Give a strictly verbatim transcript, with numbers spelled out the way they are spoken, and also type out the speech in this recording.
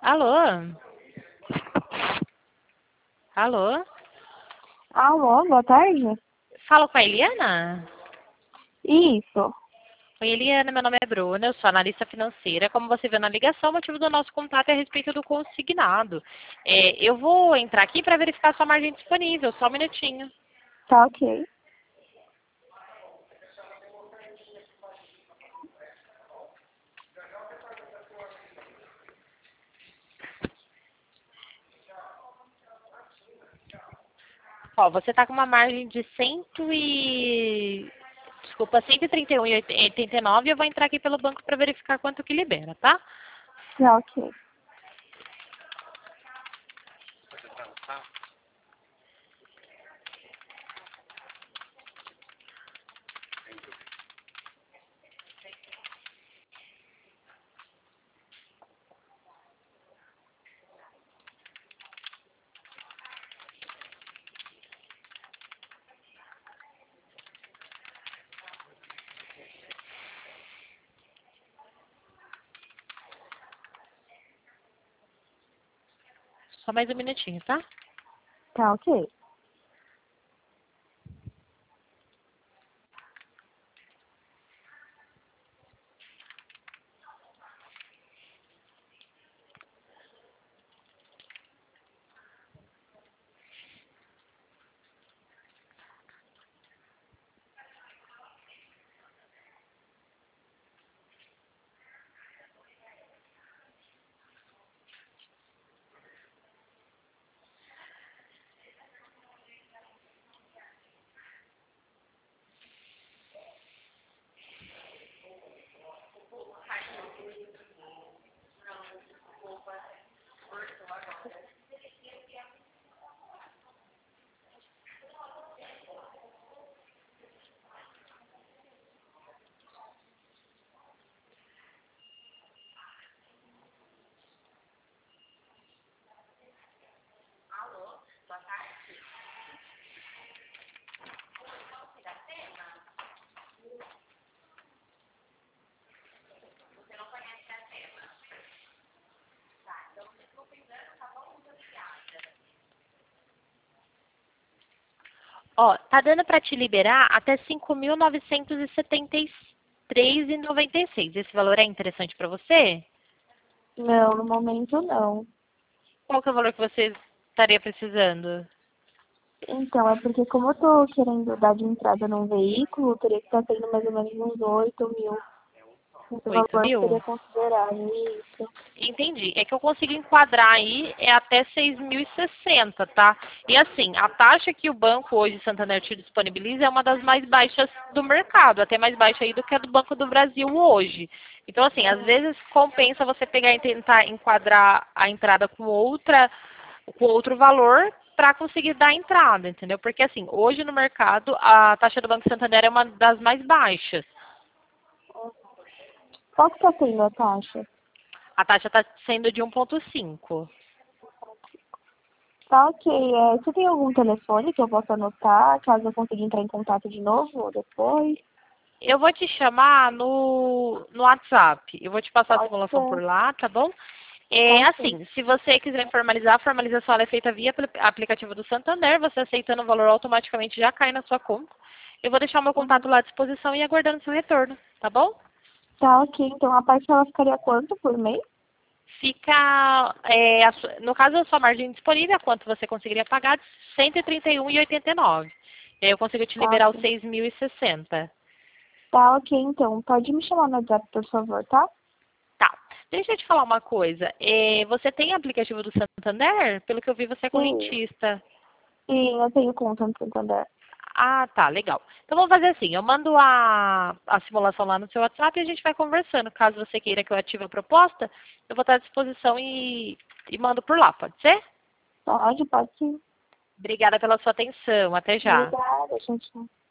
Alô? Alô? Alô, boa tarde. Falo com a Eliana? Isso. Oi, Eliana, meu nome é Bruna, eu sou analista financeira. Como você viu na ligação, o motivo do nosso contato é a respeito do consignado. É, eu vou entrar aqui para verificar sua margem disponível, só um minutinho. Tá ok. Ó, você está com uma margem de cento e... Desculpa, cento e trinta e um e oitenta e nove. Eu vou entrar aqui pelo banco para verificar quanto que libera, tá? Tá ok. Só mais um minutinho, tá? Tá ok. Ó, tá dando para te liberar até cinco mil novecentos e setenta e três reais e noventa e seis. Esse valor é interessante para você? Não, no momento não. Qual que é o valor que você estaria precisando? Então, é porque como eu tô querendo dar de entrada num veículo, eu teria que estar tendo mais ou menos uns oito mil. Esse oito valor mil? seria considerado isso. Entendi. É que eu consigo enquadrar aí é até seis mil e sessenta, tá? E assim, a taxa que o banco hoje, Santander, te disponibiliza é uma das mais baixas do mercado, até mais baixa aí do que a do Banco do Brasil hoje. Então, assim, às vezes compensa você pegar e tentar enquadrar a entrada com outra, com outro valor para conseguir dar a entrada, entendeu? Porque assim, hoje no mercado a taxa do Banco Santander é uma das mais baixas. Qual que tá sendo a taxa? A taxa está sendo de um vírgula cinco. Tá ok. É, você tem algum telefone que eu possa anotar, caso eu consiga entrar em contato de novo ou depois? Eu vou te chamar no, no WhatsApp. Eu vou te passar a Pode simulação por ser. lá, tá bom? Tá É ok. assim, se você quiser formalizar, a formalização ela é feita via apli- aplicativo do Santander. Você aceitando o valor automaticamente já cai na sua conta. Eu vou deixar o meu Uhum. contato lá à disposição e aguardando seu retorno, tá bom? Tá ok. Então a parcela ficaria quanto por mês? Fica, é, a sua- no caso, a sua margem disponível, quanto você conseguiria pagar? cento e trinta e um reais e oitenta e nove. E aí eu consigo te Tá liberar os ok. seis mil e sessenta. Tá ok, então. Pode me chamar no WhatsApp, por favor, tá? Tá. Deixa eu te falar uma coisa. É, você tem aplicativo do Santander? Pelo que eu vi, você é Sim. correntista. Sim, eu tenho conta no Santander. Ah, tá, legal. Então vamos fazer assim, eu mando a, a simulação lá no seu WhatsApp e a gente vai conversando. Caso você queira que eu ative a proposta, eu vou estar à disposição e, e mando por lá, pode ser? Pode, pode sim. Obrigada pela sua atenção. Até já. Obrigada, gente.